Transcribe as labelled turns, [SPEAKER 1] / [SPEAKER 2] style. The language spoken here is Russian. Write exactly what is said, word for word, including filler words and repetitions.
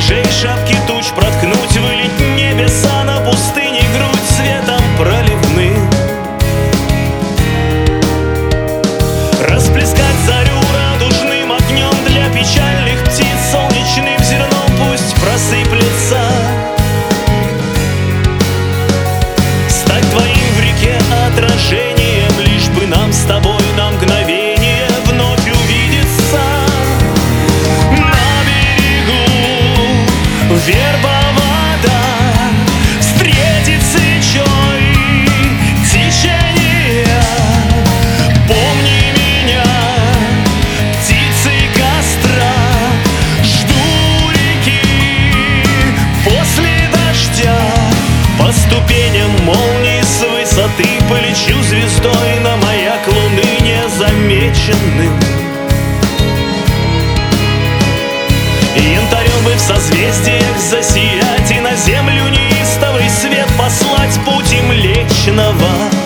[SPEAKER 1] миражей, шапки туч проткнуть, вылить небеса на пустыне, грудь светом проливным, расплескать зарю радужным огнем, для печальных птиц солнечным зерном пусть просыплется, стать твоим в реке отражением, лишь бы нам с тобой на мгновение вновь увидеться на берегу Вербовода, встретить свечой течение. Помни меня, птицы костра, жду реки после дождя, по ступеням молнии с высоты полечу звездой на маяк луны незамеченным. Янтарем бы в созвездиях засиять и на землю неистовый свет послать, путь им Млечного.